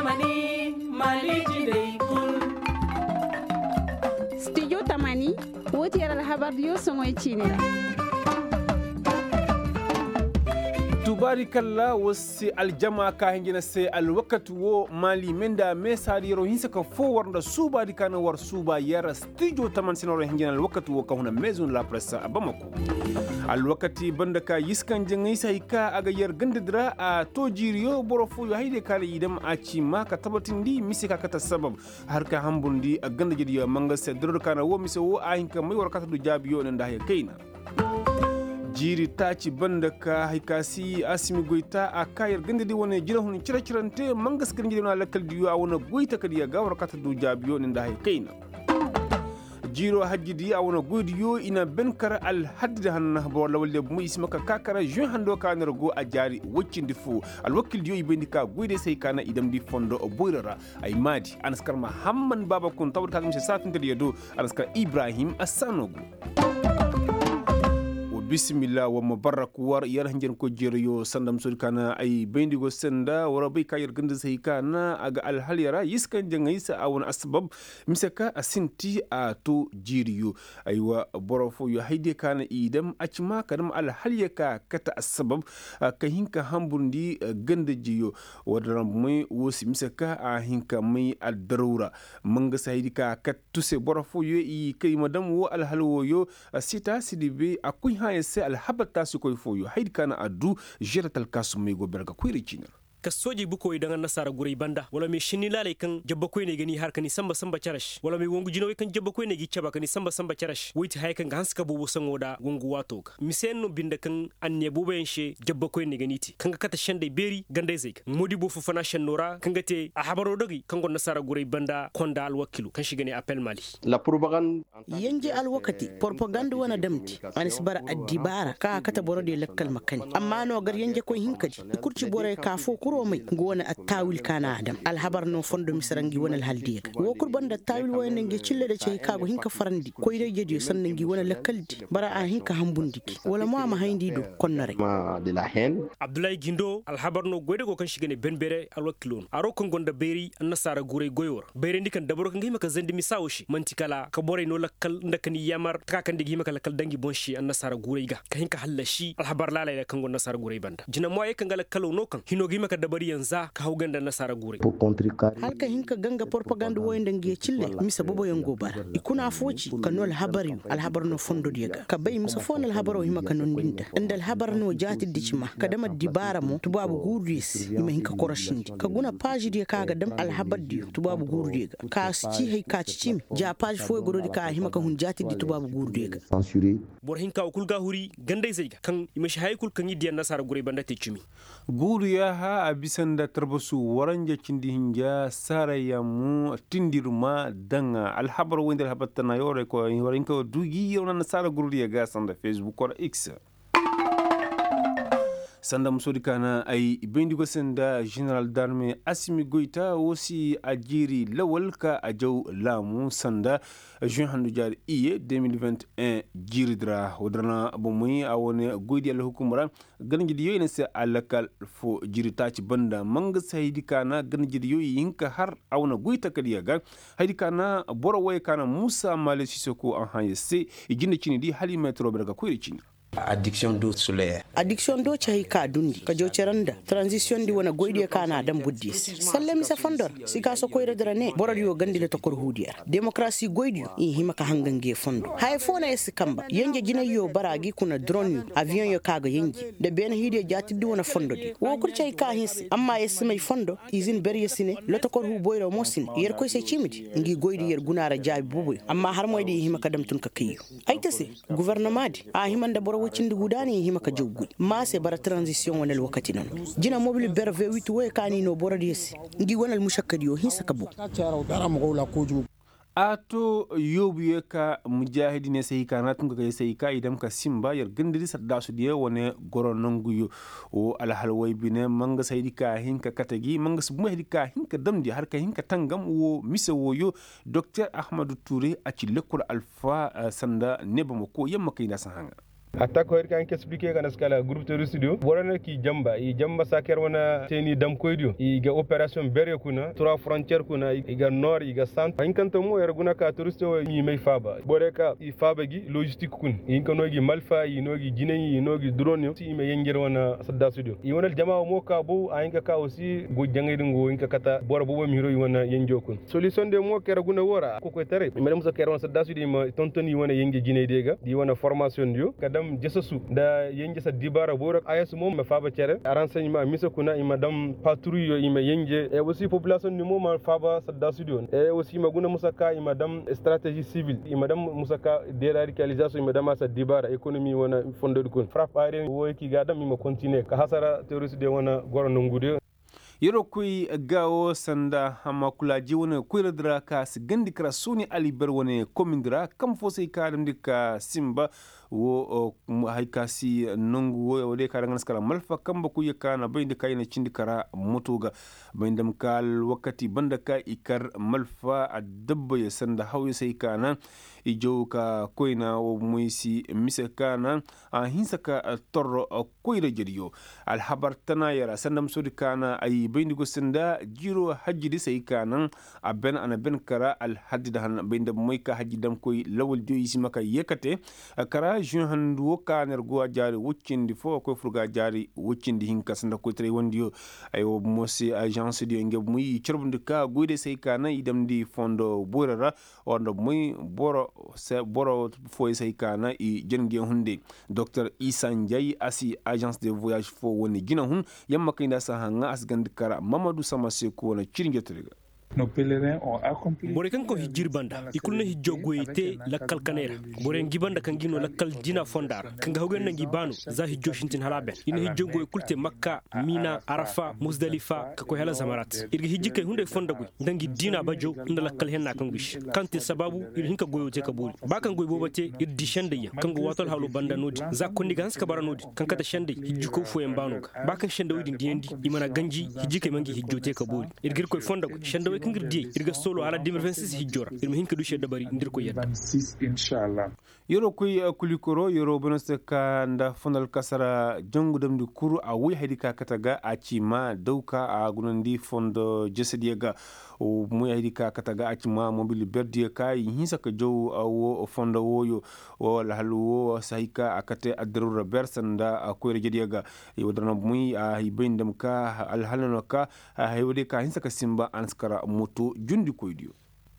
Tamani Mali jidai kul. Studio Tamani woti yara habardiyo songoy chinira. Tubarikalla wasi aljama ka hingina se alwakatu wo mali menda mesari ro hinsa ka fo warnda suba dikana war suba yara studio taman sinoro hingina alwakatu wo ka huna maison la presse abamako alwakati banda ka yiskan jangai sai ka aga yar gandadra a to jiriyo borofu yo haide kala idam a ci ma ka tabatindi misika kata sabab har ka hambundi a ganda jidi manga se dro kana wo miso wo a hinka mai warkata du jabiyo nan da ya kaina jiri ta ci banda ka haikasi asimi goita a kayar gandadi wani jira hun cirante mangas kan jira na lakal diyo a wani goita kadiya gawar kata du jabiyo nan da ya kaina jiro hajjidi a wani godiyo ina benkar alhadda hannu ba lawalle mu isma ka kakara jun hando ka nargo a jari waccin difu alwakil diyo ibendi ka gode sai kana idam di fondo boirara ay madi anaskar muhammad baba kun tawar ka gamse safin da yado anaskar ibrahim asanogo bismillah wa mubarak war yar hanjen ko jeriyo sandam sul kana ay bendigo senda wara bay kayir ganda sai kana aga al halyara yiskan jangaysa awon asbab misaka asinti a to jeriyo aywa borofo yo hayde kana idam acima kanam al halyaka kata asbab ka hinka hambundi ganda jiyo wadram mai wosi misaka a hinka mai al darura manga saydi ka katuse borofo yo i kay madam wo al halwo yo sita sidibe akuy sai alhabata su koy foyo haid kana adu jeratal kasu mai goberga kuiri cinar ka soji buko idan nasara gurai banda wala me shinni lalai kan jabba koy ne gani har kani samba charash wala me wongu jinoy kan jabba koy ne gi chaba kani samba charash wuiti hay kan hanska bubu sango da gongu wato ka misen no binda kan anne bubu yenshe jabba koy ne gani ti kan kata shande beri gande zai modi bu fu fana nora kan gate a habaro dogi kan gon nasara gurai banda konda alwakilu kan shigane appel mali la propagande yanje alwakati propaganda wana damti anis bara addibara ka kata borode lakkal makani amma no gar yanje koy hinkadi kurci bore ka fo kuro mai gona attawil kana adam alhabar no fondo misrangi wona alhaldiya wo kurban da tawil wayne nge cille da cey kago hinka farandi koy de jedi sanne ngi wona lakaldi bara a hinka hambundiki wala ma hayndi do konnare ma de la hen abdullahi gindo alhabar no goyde go kan shigene benbere alwakilon aro kon gonda beri annasara gure goyor bere ndikan daboro kan hima ka zandi misawshi mantikala ka bore no lakkal ndakani yamar ka kan digi maka lakkal dangi bonshi annasara gure ga ka hinka hallashi alhabar lalai kan gonda nasara gure banda jina mo ay kan gala kalo no kan hinogi maka dabari yanza ka haugan da nasara gure halka hinka ganga propaganda woyende ngi cille misa bobo yango bara ikuna foci kanu alhabar no fondo diga ka bay misa fon alhabaro hima kanon dinda inda alhabar no jati dicima ka dama dibara mo tubabu gurdis hima hinka korashindi ka guna page diga ka ga dam alhabar diyo tubabu gurdiga ka ci hay ka ci ja page fo gorodi ka hima ka hun jati di tubabu gurdiga bor hinka kulga huri gande zai kan imishi haykul kan yidiyan nasara gure banda te cimi guriya ha a bisan da tarbasu waranja cindi hinja saraya mu tindirma danga alhabar wende alhabatta na yore ko warinka dugi yona nasara guriya ga sanda facebook or x sanda musodi kana ay bendigo senda general d'armée Assimi Goïta aussi ajiri lawal ka ajaw lamu sanda juin handu jar iye 2021 jiridra wodrana bomui awone goidi al hukumra ganjidi yoyne se alakal fo jirita ci banda manga saydi kana ganjidi yoy yinka har awna goita kadiyaga haydi kana boro way kana Musa Male Sissoko en hayse jinne cini di halimetro berga koyri cini addiction do solaire addiction do chay ka dundi ka joceranda transition di wona goydi kana dam buddis sallami sa fondor sika so koyre drane borodi yo gandi le tokor hudiya demokrasi goydi i hima ka hangange fondo hay fona es kamba yenge jina yo baragi kuna drone avion yo kaga yengi de ben hidiya jati di wona fondo di wo kur chay ka hinsi amma es may fondo izin beryesine le tokor hu boyro mosin yer koy se chimidi ngi goydi yer gunara jaay bubu amma har moydi hima ka dam tun ka kiyo aytase gouvernement di a himanda wacindi gudani hima ka jogudi ma se bara transition wonal wakati non jina mobile ber v8 way kani no boradiyesi ngi wonal mushakkadi yo hinsa kabo ato yobuye ka mujahidine sai kana tun ga sai ka idan ka simba yar gandiri sadda su diye wone goronon guyo o alhalwai bine manga sai dika hinka katagi manga su mu dika hinka damdi har ka hinka tangam wo mise woyo Dr Ahmadou Touré a ci lekul alfa sanda neba mako yamma kai da san hanga attaque ko kan expliquer kan skala groupe terroriste dio borana ki jamba saker wana teni dam koydio iga opération bere kuna 3 frontières kuna iga nord iga centre inkanto mo erguna ka terroriste yi may faba boreka i faba gi logistique kun inkano gi malfa inogi jinay inogi drone ti me yengir wana sadda studio i wonal jamaa mo ka bu ainka ka aussi go jangay ngo inka kata bor bo mi hiro wana yenjo kun solution de mo kera guna wora ko tere madam sa kera wana sadda studio ma tontoni wana yengi jinay dega di wana formation dio kadam jesasu da yengi sa dibara borak ayas mom ma faba cere renseignement misa kuna i madam patrouille i ma yenje e aussi population ni mo ma faba sadda studio e aussi maguna musaka i madam stratégie civile i madam musaka déradicalisation i madam sa dibara économie wana fondé kun frappe aérien wo ki gadam mi ma continuer ka hasara terroriste de wana goro nongude yero kuy gawo sanda hamakula jiwone kuiradra ka sigandi kra suni ali berwone komindra kam fosay kadam dika simba wo haykasi nongu wo de karangan skala malfa kamba ku yakana bayinde kayna cindikara motoga bayndam kal wakati bandaka ikar malfa adabba ya sanda hawi say kana ijo ka koyna wo moysi misakana a hinsaka torro koyra jeriyo al habar tana yara sandam sodi kana ay bayndi senda jiro hajji say kana a ben ana ben kara al hadida han bayndam moy ka hajji dam koy lawol joyi simaka yekate kara jun handu kaner go jari wuccindi fo ko furga jari wuccindi hinka sanda ko tre wondiyo ayo mosi agence di ngeb muy cirbunde ka goyde say kana idam di fondo borara ondo muy boro fo say kana i jenge hunde docteur Issa Ndiaye asi agence de voyage fo woni gina hun yamma kayda sa hanga asgand kara Mamadou Samase ko wona ciringetriga Nos pèlerins ont accompli. Bore kan ko hijir banda ikulna hijjo goyete lakkal kanera bore ngibanda kan gino lakkal jina fondar kan ga hogen nangi banu za hijjo shintin halaben ina hijjo goy kulte makka mina arafa muzdalifa ka ko hala zamarat irgi hijji kay hunde fonda goy dangi dina bajo inda lakkal henna kan gish kanti sababu ir hinka goyote ka buri bakan goy bobate ir di shande ya kan go watol halu banda nodi za ko ndiga hanska baranodi kan kata shande hijju ko fo en banu bakan shande wodi ndiendi imana ganji hijji kay mangi hijjote ka buri irgir koy fonda goy shande kingir di irga solo ala 2026 hijjora irma hinka dushe dabari ndir ko yedda 26 inshallah yoro kuy kulikoro yoro bonasta ka nda fondal kasara jongudam di kuru a wuy hadika kataga a cima dawka a gunandi fondo jesediega o muy hadika kataga a cima mobile berdi ka hinsa ka jow wo fondo woyo wala halu wo sahika akate adrura bersanda a koyre jediega yodana muy a hibendam ka al halano ka haywde ka hinsa ka simba anskara moto jundi koydio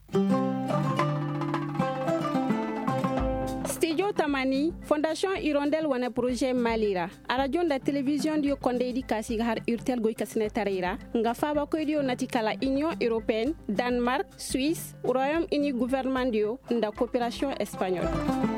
Studio Tamani, Fondation Hirondelle wana projet Malira. Radio da télévision dio kondeidi kasi har urtel goy kasne tarira. Nga faba ko dio natikala Union Européenne, Danemark, Suisse, Royaume-Uni gouvernement dio nda coopération espagnole.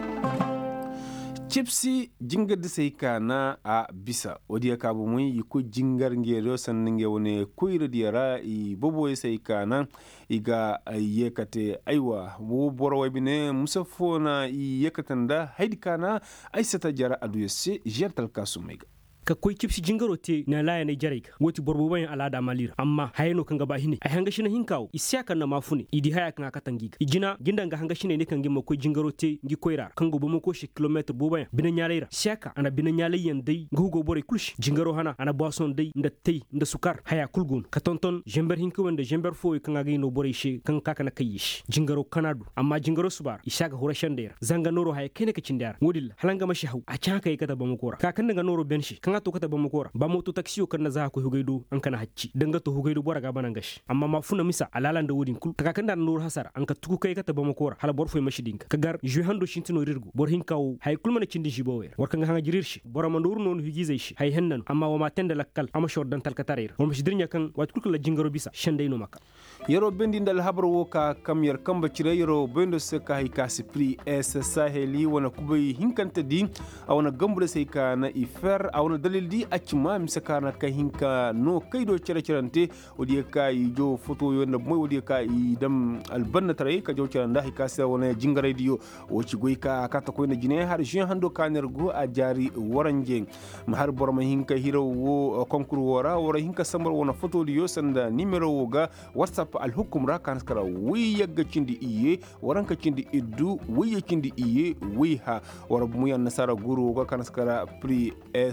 Chipsi jingar da sai kana a bisa odiya ka bu mun yi ko jingar ngero sannan nge wone koyro diara i bobo sai kana iga yekate aiwa wo boro wabine musafona i yekatanda haidi kana aisata jara adu yesse jertal kasumega ka koy kipsi jingaro te na laya ne jarega woti borbo bayan alada malira amma hayno kan gaba hine ay hanga shine hinkaw isya kan na mafune idi haya kan akatangiga ijina ginda nga hanga shine ne kan gimma koy jingaro te ngi koyra kan go bomo ko shi kilometer bo bayan bina nyaleira syaka ana bina nyalayen dai ngugo bore kulshi jingaro hana ana boisson dai nda tei nda sukar haya kulgun ka tonton jember hinko wanda jember fo kan ga no bore shi kan kaka na kayish jingaro kanadu amma jingaro subar isyaga hura shandera zanga noro haya kene ka cindar modil halanga mashi haw a can kai kata bomo kora ka kan nga noro benshi kan to kata bamu kora ba moto taxi kan na za ko hugaido an kana hacci danga to hugaido bora ga banan gashi amma ma funa misa alalan da wodin kul ka kan da nur hasar an ka tuku kai kata bamu kora hala bor foi mashi dinka ka gar ju hando shintino rirgo bor hin kaw hay kul mana cindi shi bower war kan hanga jirir shi bora mandur non hugizai shi hay hennan amma wa ma tenda lakkal amma shor dan talka tarir war mashi dirnya kan wat kul la jingaro bisa shandai no maka yoro bendi dal habar wo ka kamyar kamba cire yoro bendo se ka hay kasi pri es saheli wana kubai hinkanta din a wana gambu sai ka na ifer a wana dalil di acima misakana ka hinka no kaido cerante odi ka jo foto yo na moy odi ka dam albanna tare ka jo ceranda hikasa wona jinga radio o ci goy ka kata ko na jine har jin hando kanergo a jari waranje har borma hinka hiro wo konkuru wora hinka sambar wona foto di yo sanda numero ga whatsapp al hukum ra kan skara wi yagga cindi iye waranka cindi iddu wi cindi iye wi ha wara muyan nasara guru ga kan skara pri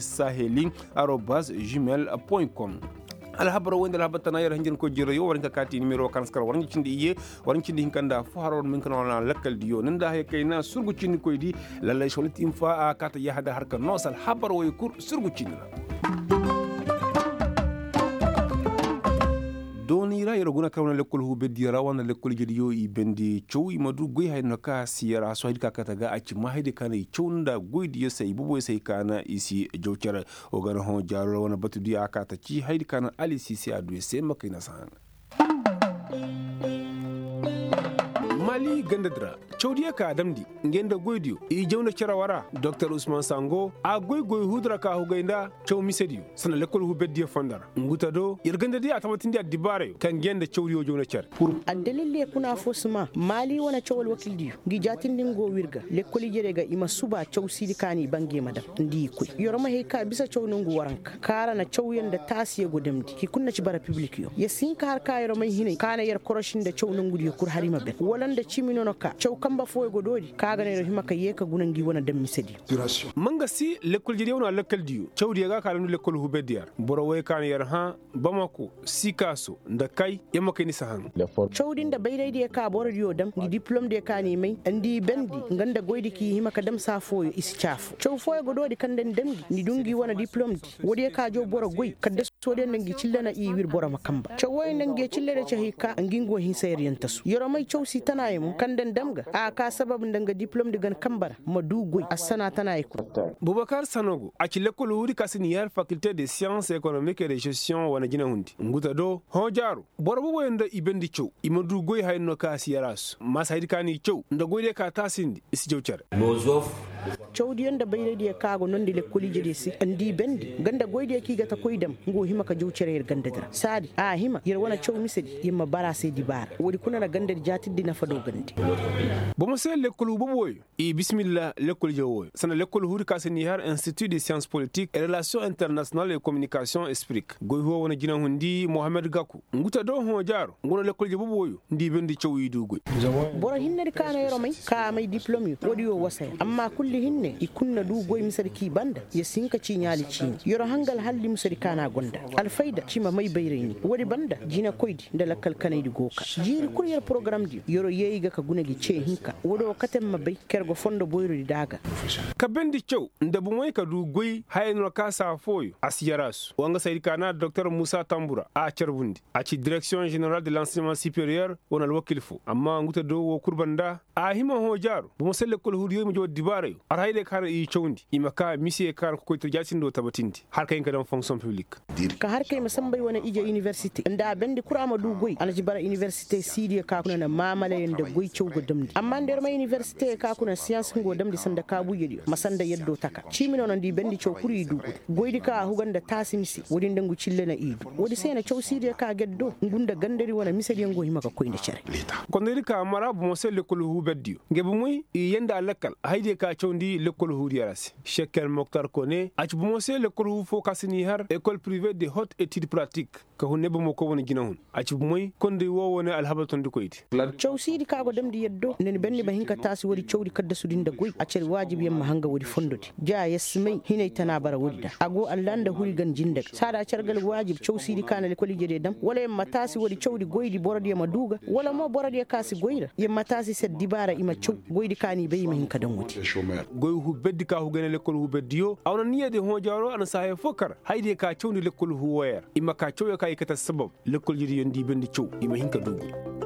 saheli@gmail.com alhabara wonde alhabatana yara hanjin ko jiro yo waranka kati numero kan skara waranka cindi iye waranka cindi hinkanda fu haron min kana na lakkal diyo nanda hay kayna surgu cindi koydi lallay solti imfa kata yahada harka nosal habar way kur surgu cindi doni ra yoro guna kawna lekol hu beddi rawana lekol jedi yo i bendi chow i madu goy hay no ka siyara so hidi ka taga aci mahide kana i chowunda goydi yo sai bubo sai kana isi jowchara o gana ho jaro wana batu di akata ci haydi kana ali sisi adu se makina san mali gandadra chaudiya ka adamdi ngenda goydio i jewna charawara dr usman sango a goy hudra ka hugainda chow misediyo sana lekol hu beddi fondar nguta do irgandadi atamatindi adibare kan ngenda chawdiyo jewna char pour adalille kuna fosma mali wana chawal wakildiyo gi jatindin go wirga lekol jerega ima suba chow sidi kani bange madam ndi koy yoroma he ka bisa chow nungu waranka kara na chow yanda tasiye go demdi ki kunna ci bara public yo yesin ka har ka yoroma hine kana yar koroshin da chow nungu diyo kur harima be walanda chimino no ka chow kamba fo go dodi kaga ne rahima ka yeka gunangi wana dam misedi manga si lekol jedi wona lekal diyo chawdi ga kala no lekol hu bediyar boro way kan yar ha bamako sikaso nda kai yamma kai ni sahan chawdin da baydai de ka boro diyo dam di diplom de ka ni mai andi bendi nganda goydi ki hima ka dam safo yo ischafu chow fo go dodi kan den demgi ni dungi wana diplom di wodi ka jo boro goy kadda sode nangi chillana i wir boro makamba chow way nangi chillere chahika ngingo hin sayriyantasu yoro mai chow si tanayemu kan den damga a ka sababin danga diplom digan kambara madugoi asana tana iko Boubacar Sanogo a ci lekol wuri kasiniyar faculté de sciences économiques et de gestion wana jina hundi nguta do hojaru borbo wenda ibendi chow imadugoi hayno ka siyaras masaydi kani chow ndagoide ka tasindi isi jowchare chawdiyan da bayre dia kago non dile kuli jide si andi bendi ganda goyde ki gata koydam ngo hima ka jowcere ganda dara sadi a hima yir wana chow misedi yimma bara sai dibara wodi kuna na ganda jatiddi na fado gandi bomo se lekol boboy i bismillah lekol jowoy sana lekol huri kasini har institut de sciences politiques et relations internationales et communication esprit goy ho wona jina hundi mohammed gakou nguta do ho jaro ngono lekol je boboy ndi bendi chow yidu goy boro hinne kana yoro mai ka mai diplôme wodi yo wasay amma kulli hinne ikunna du goy misari ki banda ya sinka ci nyali ci yoro hangal halli misari kana gonda alfaida cima mai bayreni wodi banda jina koydi da lakkal kanay di goka jiri kuriyar program di yoro yeyi ga ka gunagi ce hinka wodo katem mabay kergo fondo boyro di daga ka bendi chow ndabu moy ka du goy hayno ka sa foyo asiyarasu wanga saydi kana dr Moussa Tamboura a cerbundi a ci direction générale de l'enseignement supérieur wonal wakilfo amma nguta do wo kurbanda a hima ho jaro bo selle kol huriyo mo jodi bare ar hayde kar i chowndi imaka misi kar ko to jatindo tabatindi har kay kadam fonction publique ka har kay masambay wona ije université nda bendi kurama du goy ana jibara université sidi ka kuna na mamale yanda goy chowgo damdi amma nder ma université ka kuna science ngo damdi sanda ka buyedi masanda yeddo taka chimino non di bendi chow kuri du goydi ka huganda tasimisi wodi ndangu chille na idu wodi sena chow sidi ka geddo ngunda gandari wona misedi ngo himaka koyne cere ko ndiri ka mara bo selle kol hu beddi ngebu muy yenda lakal hayde ka chowndi lekol hu diarasi Shekel Mokhtar Kone a ci bo selle kol hu fo kasini har école privée de haute étude pratique ka hunne bo mo ko woni gina hun a ci muy konde wo woni alhabaton di koyti chow sidi ka go damdi yeddo nen benni ba hinka tasi wodi chowdi kadda sudinda goy a cer wajibi yamma hanga wodi fondoti ja yasmai hinay tana bara wodda ago allanda huri gan jinda sada cergal wajib chow sidi kana le kolije de dam wala yamma tasi wodi chowdi goydi borodi yamma duga wala mo borodi kasi goyda yamma tasi sed dibara ima chow goydi kani be yima hinka dan wodi goy hu beddi ka hu gene le kol hu beddiyo awna niyade ho jaro ana sahe fokar hayde ka chowdi le kol hu woyer ima ka chow ka ikata sabab le kol jidi yondi bendi chow ima hinka dugu